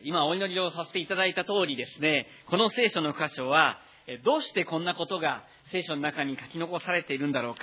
今お祈りをさせていただいた通りですね、この聖書の箇所は、どうしてこんなことが聖書の中に書き残されているんだろうか。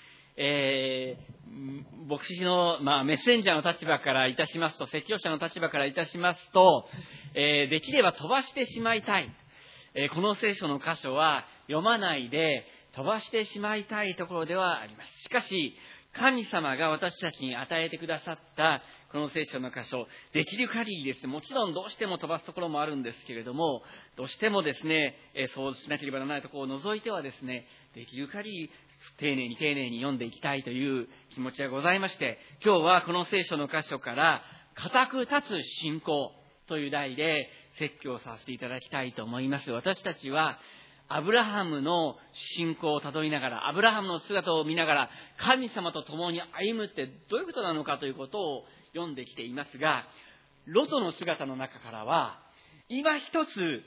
牧師の、メッセンジャーの立場からいたしますと、説教者の立場からいたしますと、できれば飛ばしてしまいたい。この聖書の箇所は読まないで飛ばしてしまいたいところではあります。しかし、神様が私たちに与えてくださったこの聖書の箇所、できる限りですね、もちろんどうしても飛ばすところもあるんですけれども、どうしてもですね、そうしなければならないところを除いてはですね、できる限り丁寧に読んでいきたいという気持ちがございまして、今日はこの聖書の箇所から固く立つ信仰という題で説教させていただきたいと思います。私たちはアブラハムの信仰をたどりながら、アブラハムの姿を見ながら、神様と共に歩むってどういうことなのかということを読んできていますが、ロトの姿の中からは、今一つ、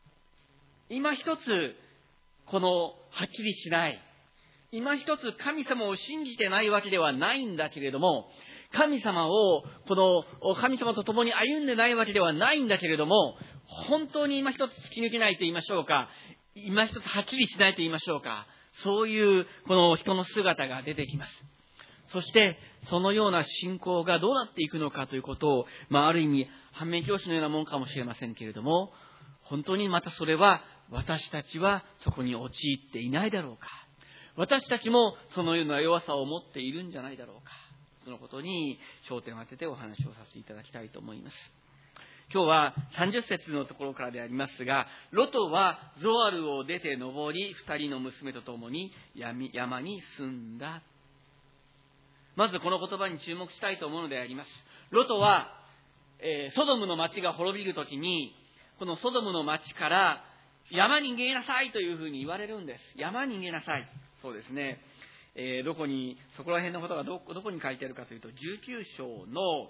このはっきりしない、今一つ神様を信じてないわけではないんだけれども、神様と共に歩んでないわけではないんだけれども、本当に今一つ突き抜けないと言いましょうか、今一つはっきりしないと言いましょうか、そういうこの人の姿が出てきます。そしてそのような信仰がどうなっていくのかということを、ある意味反面教師のようなもんかもしれませんけれども、本当にまたそれは私たちはそこに陥っていないだろうか、私たちもそのような弱さを持っているんじゃないだろうか、そのことに焦点を当ててお話をさせていただきたいと思います。今日は30節のところからでありますが、ロトはゾアルを出て登り、2人の娘と共に山に住んだ。まずこの言葉に注目したいと思うのであります。ロトは、ソドムの町が滅びるときに、このソドムの町から山に逃げなさいというふうに言われるんです。山に逃げなさい。そうですね。そこら辺のことがどこに書いてあるかというと、19章の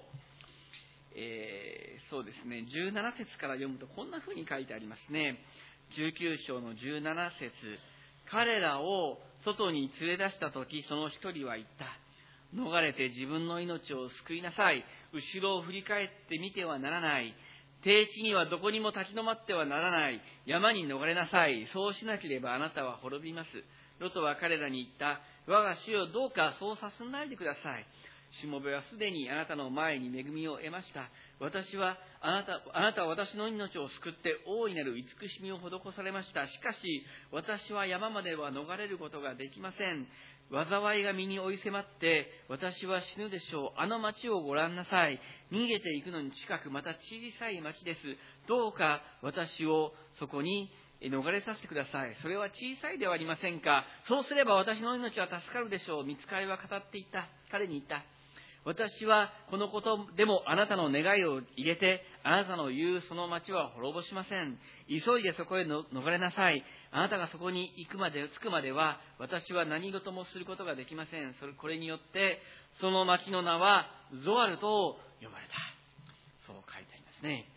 そうですね、17節から読むとこんな風に書いてありますね。19章の17節、彼らを外に連れ出したとき、その一人は言った。逃れて自分の命を救いなさい。後ろを振り返ってみてはならない。低地にはどこにも立ち止まってはならない。山に逃れなさい。そうしなければあなたは滅びます。ロトは彼らに言った。我が主よ、どうかそうさせないでください。しもべはすでにあなたの前に恵みを得ました。あなたは私の命を救って大いなる慈しみを施されました。しかし私は山までは逃れることができません。災いが身に追い迫って私は死ぬでしょう。あの町をご覧なさい。逃げていくのに近く、また小さい町です。どうか私をそこに逃れさせてください。それは小さいではありませんか。そうすれば私の命は助かるでしょう。御使いは語っていった。彼に言った。私はこのことでもあなたの願いを入れて、あなたの言うその町は滅ぼしません。急いでそこへ逃れなさい。あなたがそこに着くまでは、私は何事もすることができません。これによって、その町の名はゾアルと呼ばれた。そう書いてありますね。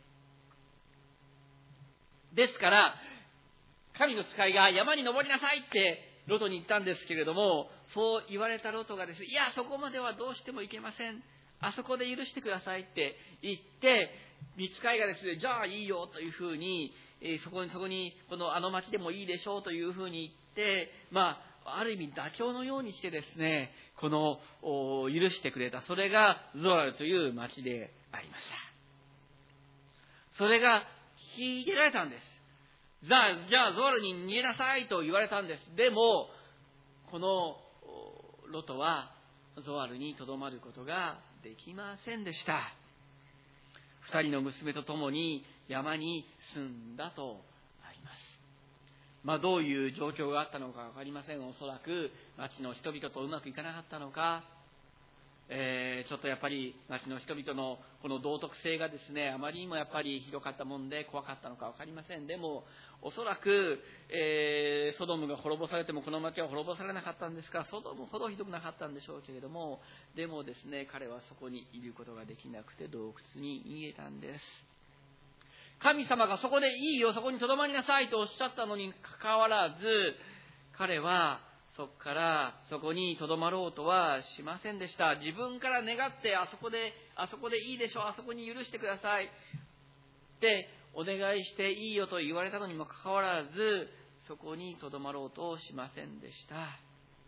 ですから、神の使いが山に登りなさいってロトに言ったんですけれども、そう言われたロトがですね、いや、そこまではどうしても行けません。あそこで許してくださいって言って、御使いがですね、じゃあいいよというふうに、そこにあの町でもいいでしょうというふうに言って、ある意味妥協のようにしてですね、許してくれた。それがゾアルという町でありました。それが引き入れられたんです。じゃあゾアルに逃げなさいと言われたんです。でもこのロトはゾアルにとどまることができませんでした。二人の娘と共に山に住んだとあります。どういう状況があったのか分かりません。おそらく町の人々とうまくいかなかったのか、ちょっとやっぱり町の人々のこの道徳性がですね、あまりにもやっぱりひどかったもんで怖かったのか分かりません。でもおそらく、ソドムが滅ぼされてもこの町は滅ぼされなかったんですが、ソドムほどひどくなかったんでしょうけれども、でもですね、彼はそこにいることができなくて洞窟に逃げたんです。神様がそこでいいよ、そこにとどまりなさいとおっしゃったのにかかわらず、彼はそこにとどまろうとはしませんでした。自分から願って、あそこでいいでしょう、あそこに許してください、 ってお願いしていいよと言われたのにもかかわらず、そこにとどまろうとしませんでした。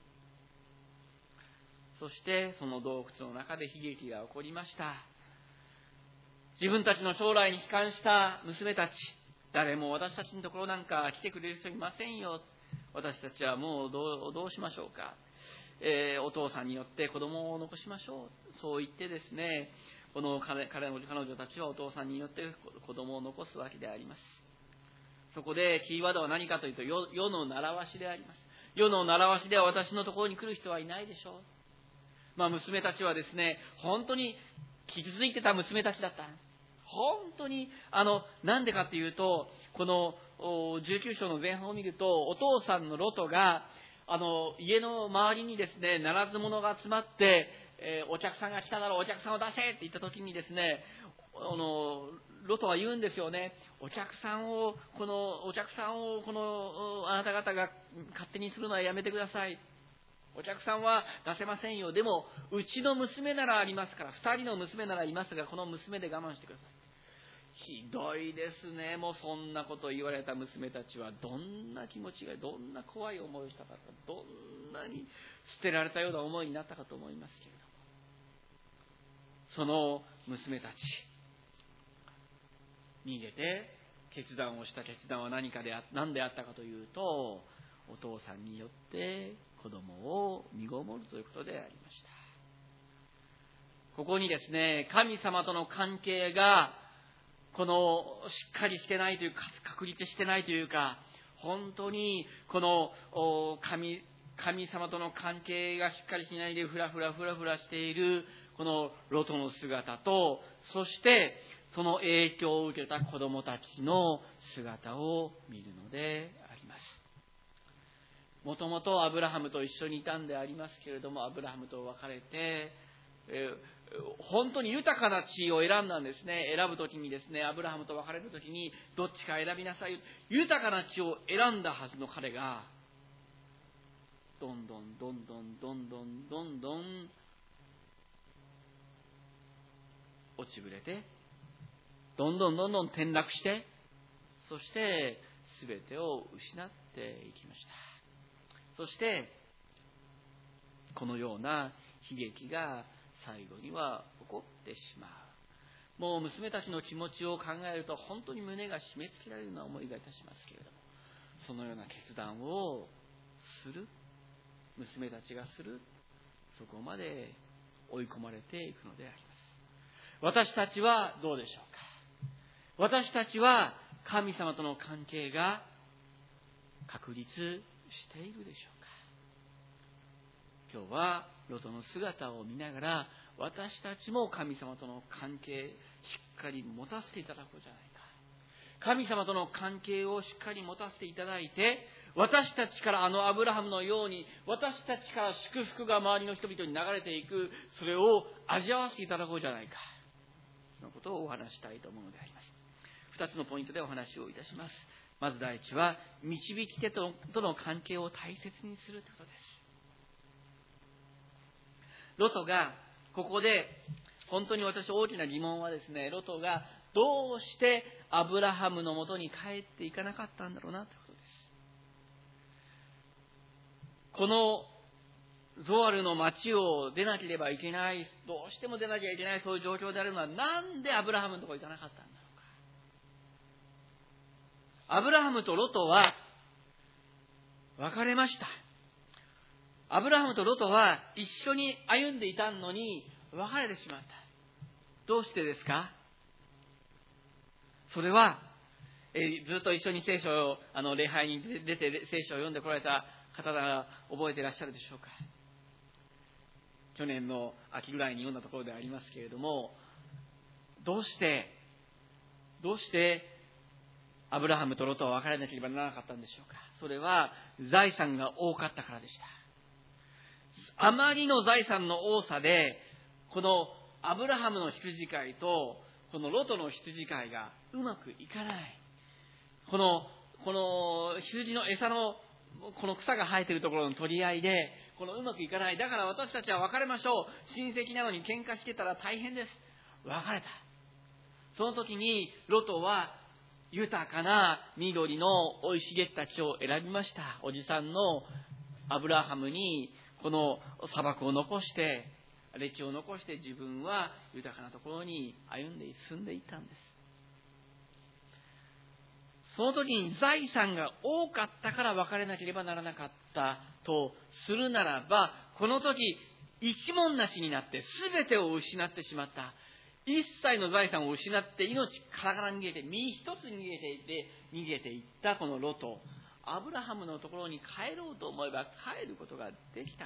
そしてその洞窟の中で悲劇が起こりました。自分たちの将来に悲観した娘たち、誰も私たちのところなんか来てくれる人いませんよ。私たちはもうどうしましょうか。お父さんによって子供を残しましょう。そう言ってですね、この彼女たちはお父さんによって子供を残すわけであります。そこでキーワードは何かというと、世の習わしであります。世の習わしでは私のところに来る人はいないでしょう。娘たちはですね、本当に傷ついてた娘たちだった。本当になんでかっていうと、この19章の前半を見ると、お父さんのロトが家の周りにですね、ならず者が集まって、お客さんが来ただろう、お客さんを出せって言った時にですね、ロトは言うんですよね。お客さんをあなた方が勝手にするのはやめてください。お客さんは出せませんよ。でもうちの娘ならありますから、2人の娘ならいますが、この娘で我慢してください。ひどいですね。もうそんなことを言われた娘たちはどんな気持ちが、どんな怖い思いをしたか、どんなに捨てられたような思いになったかと思いますけれども、その娘たち、逃げて決断をした決断は何であったかというと、お父さんによって子供を身ごもるということでありました。ここにですね、神様との関係がしっかりしてないというか、確立してないというか、本当にこの神様との関係がしっかりしないでふらふらしているこのロトの姿と、そしてその影響を受けた子供たちの姿を見るのであります。もともとアブラハムと一緒にいたんでありますけれども、アブラハムと別れて、本当に豊かな地を選んだんですね。選ぶときにですね、アブラハムと別れるときにどっちか選びなさい。豊かな地を選んだはずの彼が、どんどん落ちぶれて、どんどん転落して、そして全てを失っていきました。そしてこのような悲劇が最後には起こってしまう。もう娘たちの気持ちを考えると本当に胸が締め付けられるような思いがいたしますけれども、そのような決断をする、娘たちがする、そこまで追い込まれていくのであります。私たちはどうでしょうか。私たちは神様との関係が確立しているでしょうか。今日はロトの姿を見ながら、私たちも神様との関係しっかり持たせていただこうじゃないか。神様との関係をしっかり持たせていただいて、私たちからアブラハムのように、私たちから祝福が周りの人々に流れていく、それを味わわせていただこうじゃないか。そのことをお話したいと思うのであります。2つのポイントでお話をいたします。まず第一は、導き手との関係を大切にするということです。ロトがここで、本当に私大きな疑問はですね、ロトがどうしてアブラハムのもとに帰っていかなかったんだろうなということです。このゾアルの町を出なければいけない、どうしても出なきゃいけない、そういう状況であるのは、なんでアブラハムのところに行かなかったんだろうか。アブラハムとロトは別れました。アブラハムとロトは一緒に歩んでいたのに別れてしまった。どうしてですか？それは、ずっと一緒に聖書を礼拝に出て聖書を読んでこられた方が覚えていらっしゃるでしょうか。去年の秋ぐらいに読んだところでありますけれども、どうしてアブラハムとロトは別れなければならなかったんでしょうか。それは財産が多かったからでした。あまりの財産の多さで、このアブラハムの羊飼いとこのロトの羊飼いがうまくいかない。この羊の餌のこの草が生えているところの取り合いで、このうまくいかない。だから私たちは別れましょう。親戚なのに喧嘩してたら大変です。別れた。 その時にロトは豊かな緑の生い茂った木を選びました。おじさんのアブラハムにこの砂漠を残して、荒地を残して、自分は豊かなところに住んでいったんです。その時に財産が多かったから別れなければならなかったとするならば、この時一文なしになって全てを失ってしまった。一切の財産を失って命から逃げて、身一つ逃げていったこのロト。アブラハムのところに帰ろうと思えば帰ることができた。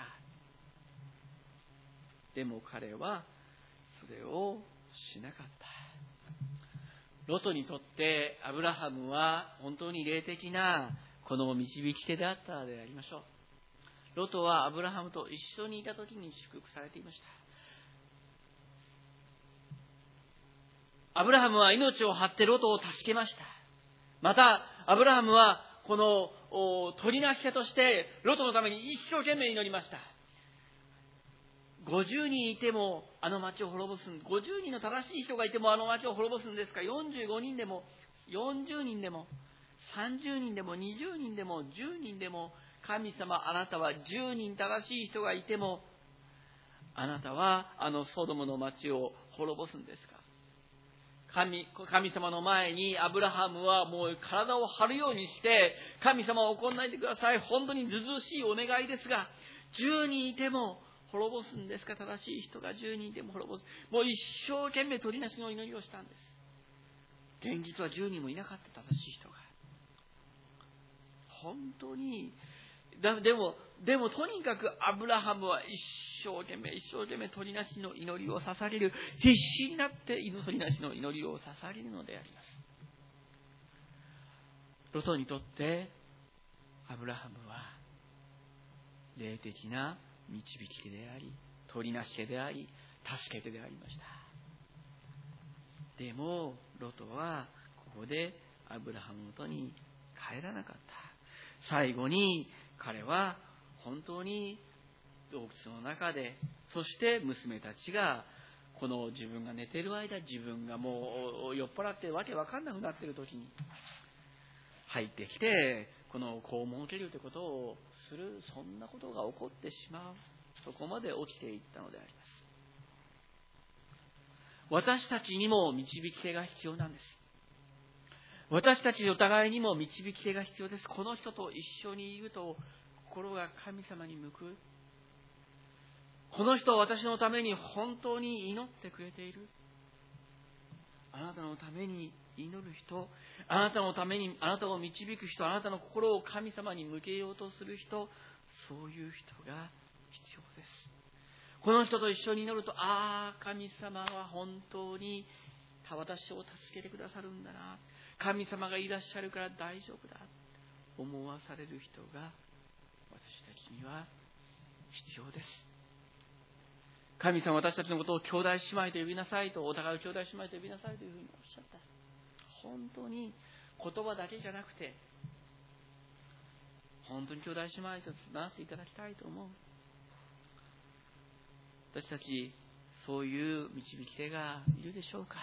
でも彼はそれをしなかった。ロトにとってアブラハムは本当に霊的なこの導き手であったでありましょう。ロトはアブラハムと一緒にいた時に祝福されていました。アブラハムは命を張ってロトを助けました。またアブラハムはこの取りなし手としてロトのために一生懸命祈りました。50人いてもあの町を滅ぼす、50人の正しい人がいてもあの町を滅ぼすんですか。45人でも40人でも30人でも20人でも10人でも、神様あなたは10人正しい人がいてもあなたはあのソドムの町を滅ぼすんですか。神様の前にアブラハムはもう体を張るようにして、神様を怒んないでください、本当にずうずうしいお願いですが、10人いても滅ぼすんですか。正しい人が10人でも滅ぼす。もう一生懸命取りなしの祈りをしたんです。現実は10人もいなかった正しい人が。本当にでもとにかくアブラハムは一生懸命取りなしの祈りを捧げる、必死になって取りなしの祈りを捧げるのであります。ロトにとってアブラハムは霊的な導き手であり、取りなし手であり、助け手でありました。でもロトはここでアブラハムのもとに帰らなかった。最後に彼は本当に洞窟の中で、そして娘たちがこの自分が寝ている間、自分がもう酔っ払ってわけわかんなくなっている時に入ってきて、この肛門を蹴るということをする、そんなことが起こってしまう、そこまで起きていったのであります。私たちにも導き手が必要なんです。私たちお互いにも導き手が必要です。この人と一緒にいると心が神様に向く。この人は私のために本当に祈ってくれている。あなたのために祈る人、あなたのためにあなたを導く人、あなたの心を神様に向けようとする人、そういう人が必要です。この人と一緒に祈ると、神様は本当に私を助けてくださるんだな、神様がいらっしゃるから大丈夫だと思わされる人が私たちには必要です。神様は私たちのことを兄弟姉妹と呼びなさいと、お互いを兄弟姉妹と呼びなさいというふうにおっしゃった。本当に言葉だけじゃなくて、本当に兄弟姉妹とならせていただきたいと思う。私たちそういう導き手がいるでしょうか。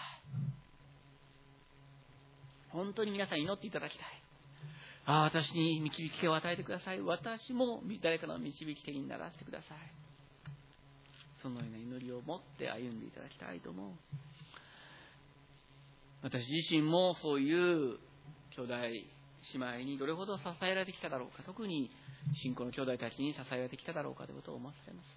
本当に皆さん祈っていただきたい。私に導き手を与えてください。私も誰かの導き手にならせてください。そのような祈りを持って歩んでいただきたいと思う。私自身もそういう兄弟姉妹にどれほど支えられてきただろうか、特に信仰の兄弟たちに支えられてきただろうかということを思わされます。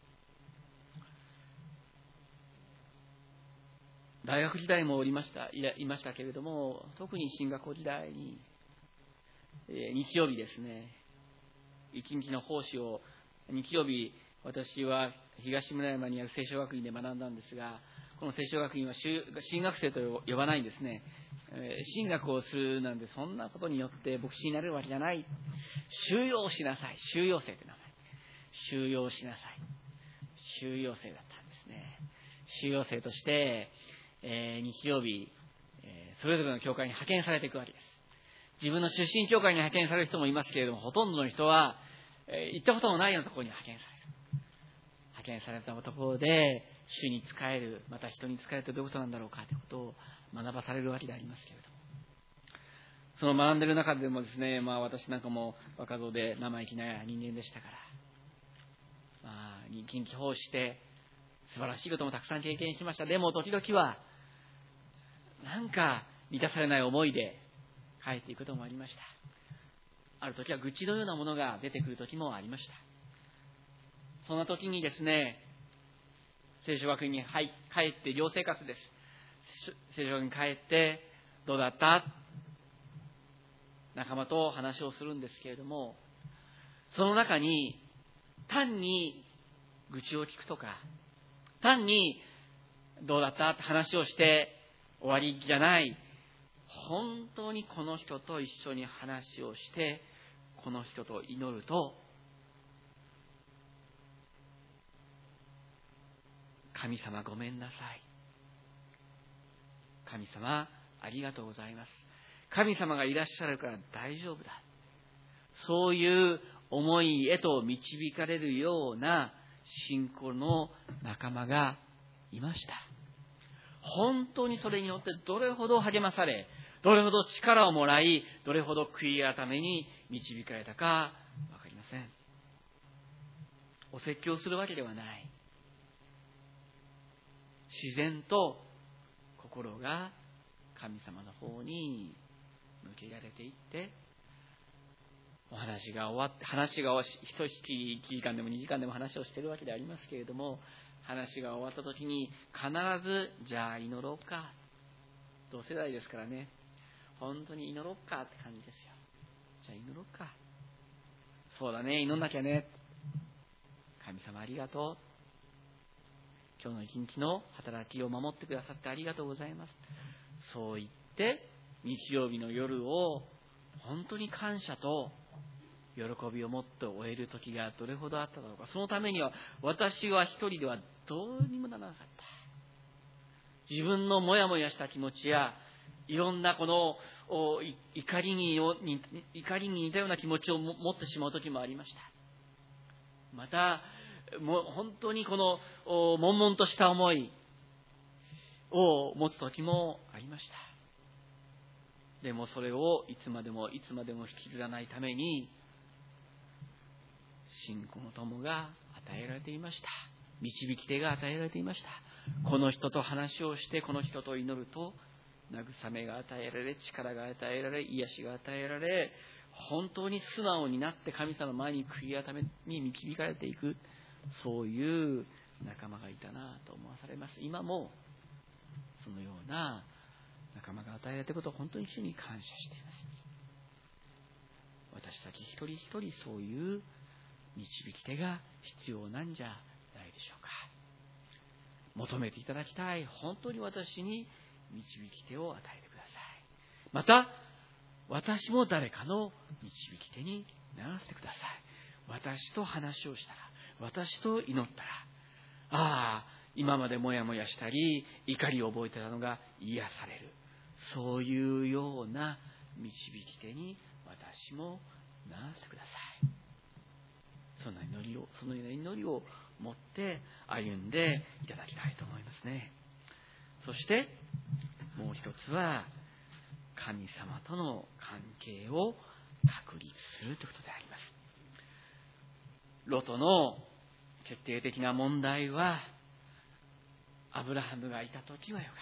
大学時代もいましたけれども、特に進学校時代に、日曜日ですね、一日の奉仕を日曜日、私は東村山にある聖書学院で学んだんですが、この聖書学院は神学生と呼ばないんですね。神学をするなんてそんなことによって牧師になれるわけじゃない。収容しなさい。収容生という名前。収容しなさい。収容生だったんですね。収容生として、日曜日、それぞれの教会に派遣されていくわけです。自分の出身教会に派遣される人もいますけれども、ほとんどの人は、行ったことのないようなところに派遣されたところで、 主に仕える、また人に仕えるとどういうことなんだろうかということを学ばされるわけでありますけれども、その学んでいる中でもですね、私なんかも若造で生意気な人間でしたから、近畿奉仕して素晴らしいこともたくさん経験しました。でも時々はなんか満たされない思いで帰っていくこともありました。ある時は愚痴のようなものが出てくる時もありました。そんな時にですね、聖書学院に帰って寮生活です。聖書学院に帰ってどうだった？仲間と話をするんですけれども、その中に単に愚痴を聞くとか、単にどうだったって話をして終わりじゃない、本当にこの人と一緒に話をしてこの人と祈ると、神様ごめんなさい、神様ありがとうございます、神様がいらっしゃるから大丈夫だ、そういう思いへと導かれるような信仰の仲間がいました。本当にそれによってどれほど励まされ、どれほど力をもらい、どれほど悔い改めに導かれたかわかりません。お説教するわけではない。自然と心が神様の方に向けられていって、お話が終わって、1時間でも2時間でも話をしているわけでありますけれども、話が終わった時に必ずじゃあ祈ろうか、同世代ですからね、本当に祈ろうかって感じですよ。じゃあ祈ろうか、そうだね、祈んなきゃね、神様ありがとう、今日の一日の働きを守ってくださってありがとうございます、そう言って日曜日の夜を本当に感謝と喜びを持って終える時がどれほどあっただろうか。そのためには私は一人ではどうにもならなかった。自分のもやもやした気持ちやいろんなこの怒りに似たような気持ちを持ってしまう時もありました。またもう本当にこの悶々とした思いを持つ時もありました。でもそれをいつまでも引きずらないために信仰の友が与えられていました。導き手が与えられていました。この人と話をして、この人と祈ると慰めが与えられ、力が与えられ、癒しが与えられ、本当に素直になって神様の前に悔い改めに導かれていく、そういう仲間がいたなと思わされます。今もそのような仲間が与えられたことを本当に主に感謝しています。私たち一人一人そういう導き手が必要なんじゃないでしょうか。求めていただきたい。本当に私に導き手を与えてください。また私も誰かの導き手にならせてください。私と話をしたら、私と祈ったら、今までもやもやしたり怒りを覚えてたのが癒される、そういうような導き手に私もならせてください。そのような祈りを持って歩んでいただきたいと思いますね。そしてもう一つは、神様との関係を確立するということであります。ロトの決定的な問題は、アブラハムがいたときはよかった。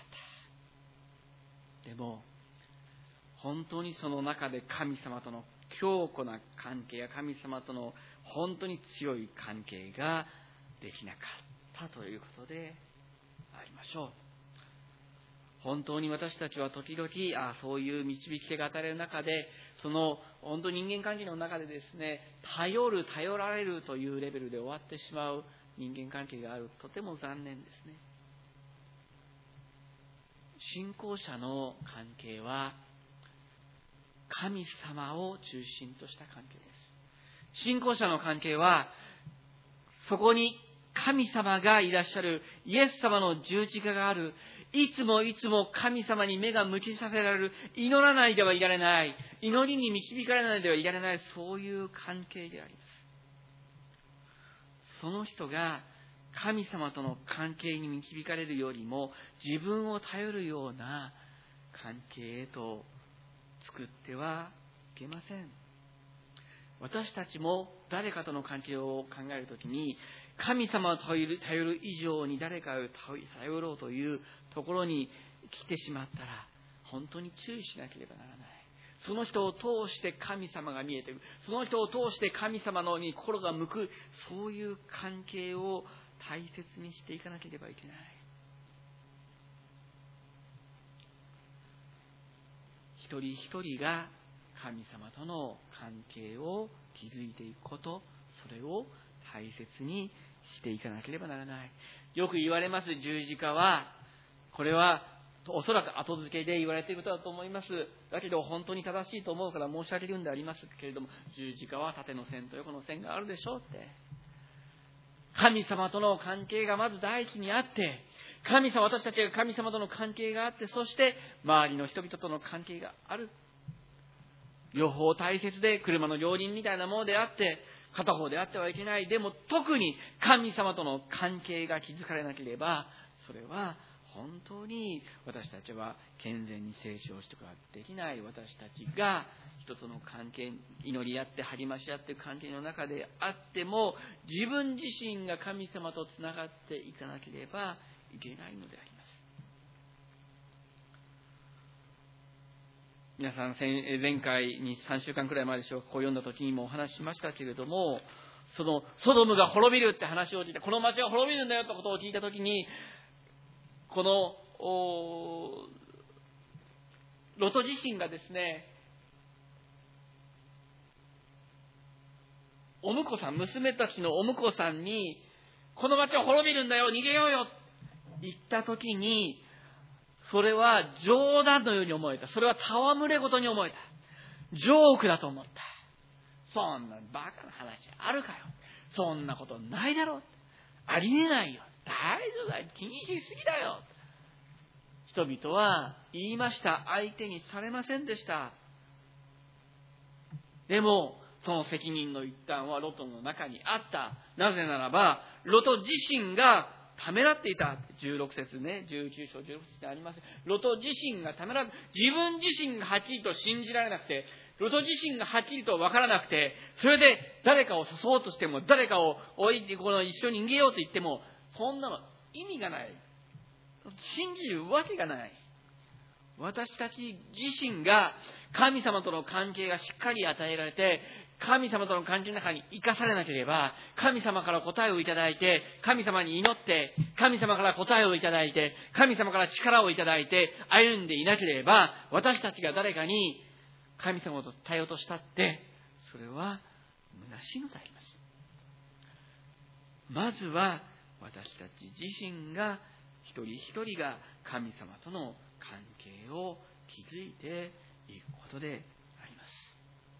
でも本当にその中で神様との強固な関係や神様との本当に強い関係ができなかったということでありましょう。本当に私たちは時々そういう導き手が与えられる中で、その本当に人間関係の中でですね、頼られるというレベルで終わってしまう人間関係がある。とても残念ですね。信仰者の関係は神様を中心とした関係です。信仰者の関係は、そこに神様がいらっしゃる、イエス様の十字架がある、いつも神様に目が向きさせられる、祈らないではいられない、祈りに導かれないではいられない、そういう関係であります。その人が神様との関係に導かれるよりも、自分を頼るような関係へと作ってはいけません。私たちも誰かとの関係を考えるときに、神様を頼る以上に誰かを頼ろうというところに来てしまったら、本当に注意しなければならない。その人を通して神様が見えてくる。その人を通して神様のに心が向く、そういう関係を大切にしていかなければいけない。一人一人が神様との関係を築いていくこと、それを大切にしていかなければならない。よく言われます、十字架は、これはおそらく後付けで言われていることだと思います。だけど本当に正しいと思うから申し上げるんでありますけれども、十字架は縦の線と横の線があるでしょうって。神様との関係がまず第一にあって、私たちが神様との関係があって、そして周りの人々との関係がある。両方大切で、車の両輪みたいなものであって、片方であってはいけない。でも特に神様との関係が築かれなければ、それは本当に私たちは健全に成長していくことができない。私たちが人との関係、祈り合って励まし合っている関係の中であっても、自分自身が神様とつながっていかなければいけないのであります。皆さん、前回に3週間くらい前でしょうか、こう読んだ時にもお話ししましたけれども、そのソドムが滅びるって話を聞いて、この町が滅びるんだよってことを聞いた時に、このロト自身がですね、お婿さん、娘たちのお婿さんに、この町は滅びるんだよ、逃げようよ言った時に、それは冗談のように思えた。それは戯れ事に思えた。ジョークだと思った。そんなバカな話あるかよ。そんなことないだろう。ありえないよ。大丈夫だよ。気にしすぎだよ。人々は言いました。相手にされませんでした。でも、その責任の一端はロトの中にあった。なぜならば、ロト自身がためらっていた。16節ね、19章16節にあります。ロト自身がためらって、自分自身がはっきりと信じられなくて、ロト自身がはっきりと分からなくて、それで誰かを誘おうとしても、誰かを置いて一緒に逃げようと言っても、そんなの意味がない。信じるわけがない。私たち自身が神様との関係がしっかり与えられて、神様との関係の中に生かされなければ、神様から答えをいただいて、神様に祈って、神様から答えをいただいて、神様から力をいただいて歩んでいなければ、私たちが誰かに神様と伝えようとしたって、それは虚しいのであります。まずは私たち自身が一人一人が神様との関係を築いていくことであります。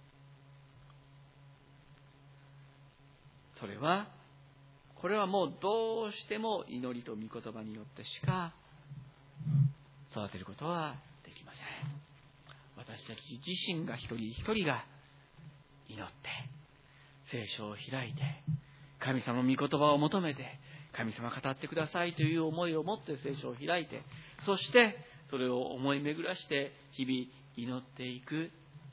これはもうどうしても祈りと御言葉によってしか育てることはできません。私たち自身が一人一人が祈って聖書を開いて神様の御言葉を求めて、神様語ってくださいという思いを持って聖書を開いて、そしてそれを思い巡らして日々祈っていく。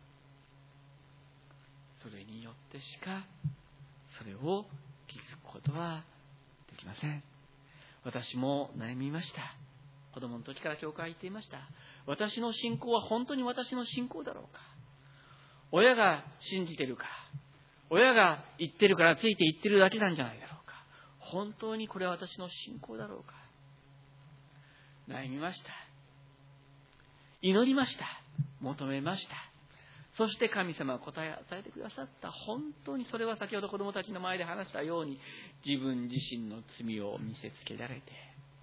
それによってしかそれを気づくことはできません。私も悩みました。子供の時から教会に行っていました。私の信仰は本当に私の信仰だろうか。親が信じてるから、親が言ってるからついて言ってるだけなんじゃないだろうか。本当にこれは私の信仰だろうか。悩みました。祈りました。求めました。そして神様は答えを与えてくださった。本当にそれは先ほど子供たちの前で話したように、自分自身の罪を見せつけられて、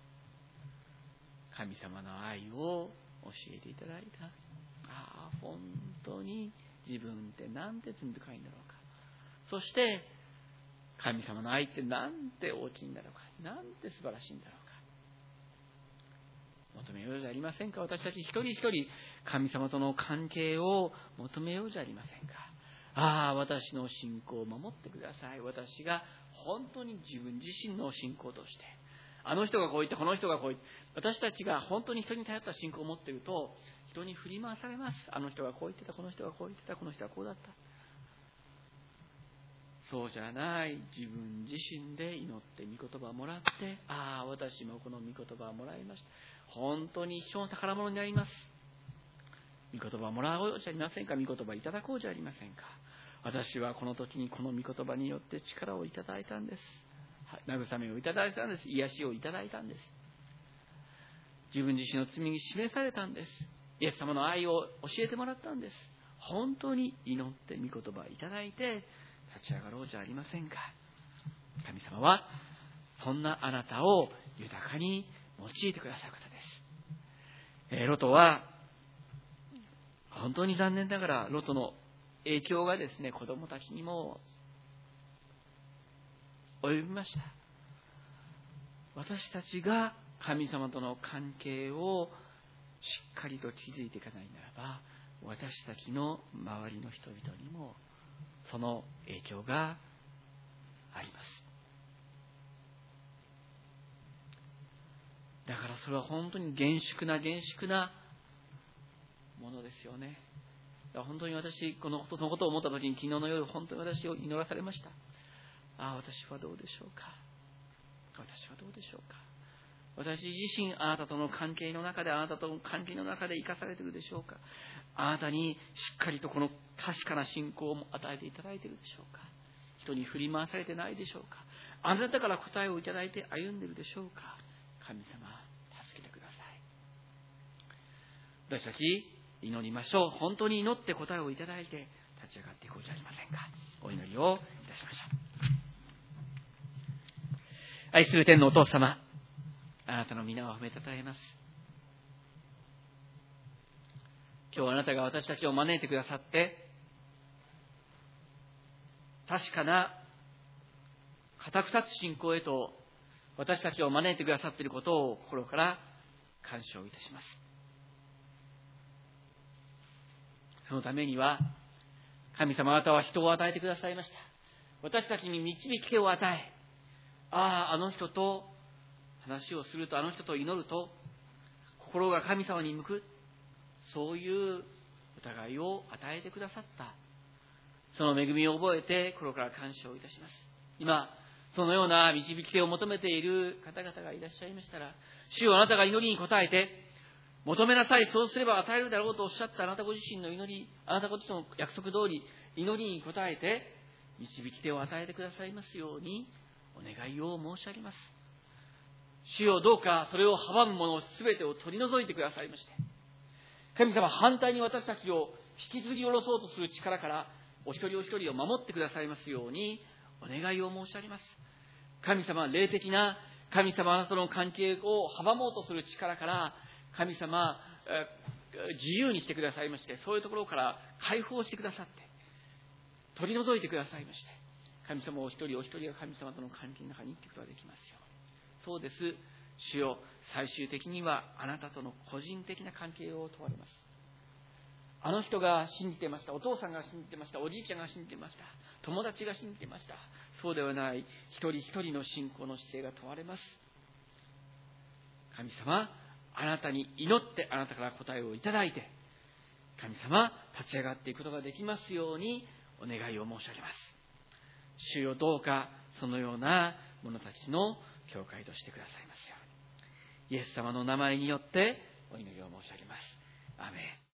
神様の愛を教えていただいた。本当に自分ってなんて罪深いんだろうか。そして神様の愛ってなんて大きいんだろうか。なんて素晴らしいんだろうか。求めようじゃありませんか。私たち一人一人神様との関係を求めようじゃありませんか。 私の信仰を守ってください。私が本当に自分自身の信仰として、あの人がこう言って、この人がこう言って、私たちが本当に人に頼った信仰を持っていると、人に振り回されます。あの人がこう言ってた、この人がこう言ってた、この人はこうだった。そうじゃない、自分自身で祈って御言葉をもらって、私もこの御言葉をもらいました。本当に一生の宝物になります。御言葉をもらおうじゃありませんか。御言葉いただこうじゃありませんか。私はこの時にこの御言葉によって力をいただいたんです。慰めをいただいたんです。癒しをいただいたんです。自分自身の罪に示されたんです。イエス様の愛を教えてもらったんです。本当に祈って御言葉をいただいて立ち上がろうじゃありませんか。神様はそんなあなたを豊かに用いてくださる方です。ロトは本当に残念ながらロトの影響がですね、子供たちにも及びました。私たちが神様との関係をしっかりと築いていかないならば、私たちの周りの人々にもその影響があります。だからそれは本当に厳粛なものですよね。本当に私、このことを思ったときに、昨日の夜、本当に私を祈らされました。私はどうでしょうか。私はどうでしょうか。私自身、あなたとの関係の中で、あなたとの関係の中で生かされているでしょうか。あなたにしっかりとこの確かな信仰を与えていただいているでしょうか。人に振り回されてないでしょうか。あなたから答えをいただいて歩んでいるでしょうか。神様、助けてください。私たち、祈りましょう。本当に祈って答えをいただいて立ち上がっていこうじゃありませんか。お祈りをいたしましょう。愛する天のお父様、あなたの皆を褒めたたえます。今日あなたが私たちを招いてくださって、確かな固く立つ信仰へと私たちを招いてくださっていることを心から感謝をいたします。そのためには、神様あなたは人を与えてくださいました。私たちに導き手を与え、あの人と話をすると、あの人と祈ると、心が神様に向く、そういう疑いを与えてくださった。その恵みを覚えて、心から感謝をいたします。今、そのような導き手を求めている方々がいらっしゃいましたら、主よあなたが祈りに応えて、求めなさい、そうすれば与えるだろうとおっしゃったあなたご自身の祈り、あなたご自身の約束通り、祈りに応えて、導き手を与えてくださいますように、お願いを申し上げます。主よどうかそれを阻むものすべてを取り除いてくださいまして、神様反対に私たちを引きずり下ろそうとする力から、お一人お一人を守ってくださいますように、お願いを申し上げます。神様、霊的な神様あなたとの関係を阻もうとする力から、神様、自由にしてくださいまして、そういうところから解放してくださって、取り除いてくださいまして、神様お一人お一人が神様との関係の中に生きることができますように。そうです。主よ、最終的にはあなたとの個人的な関係を問われます。あの人が信じていました。お父さんが信じていました。おじいちゃんが信じていました。友達が信じていました。そうではない、一人一人の信仰の姿勢が問われます。神様、あなたに祈ってあなたから答えをいただいて、神様、立ち上がっていくことができますようにお願いを申し上げます。主よどうかそのような者たちの教会としてくださいますように。イエス様の名前によってお祈りを申し上げます。アーメン。